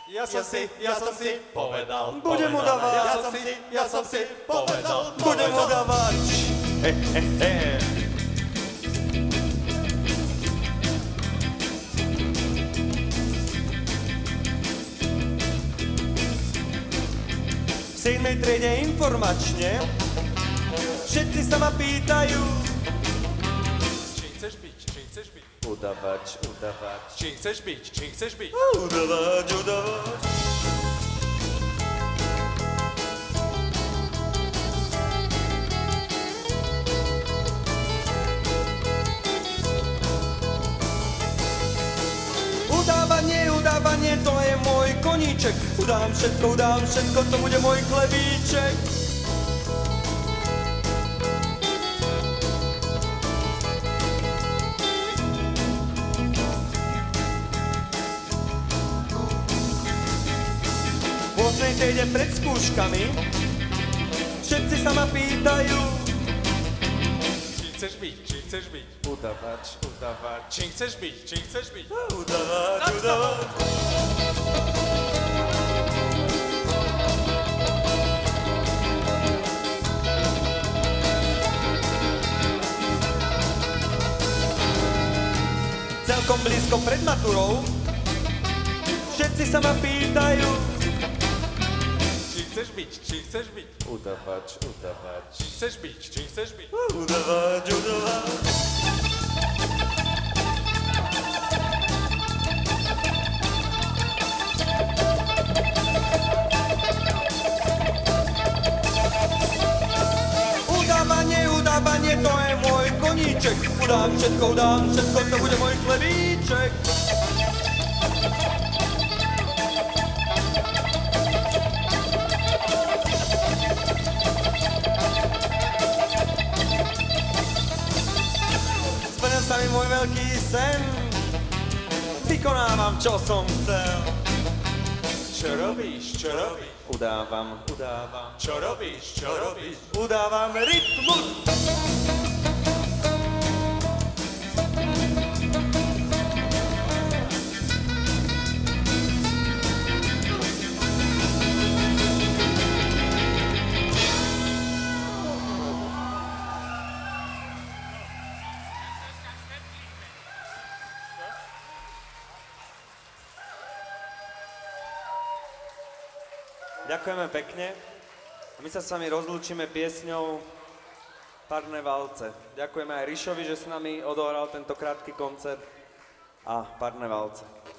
Ja som si povedal. Budem udávať. Ja som si povedal. Budem udávať. V 7. triede informačne všetci sa ma pýtajú. Či chceš byť? Udavač. Či chceš byť? Udavač. Udávanie, to je môj koníček. Udám všetko, to bude môj chlebíček. V 8. triede pred skúškami všetci sa ma pýtajú. Či chceš byť? Udavač. Či chceš byť? Udavač. Celkom blízko pred maturou všetci sa ma pýtajú. Či chceš byť? Udavač. Či chceš byť? Udavač. Udávanie, to je môj koníček. Udám všetko, to bude môj chlebíček. Splnil sa mi môj veľký sen, vykonávam, čo som chcel. Čo robíš? Udávam. Čo robíš? Udávam rytmus. Ďakujeme pekne. A my sa s vami rozlúčime piesňou Parné valce. Ďakujeme aj Rišovi, že s nami odohral tento krátky koncert a Parné valce.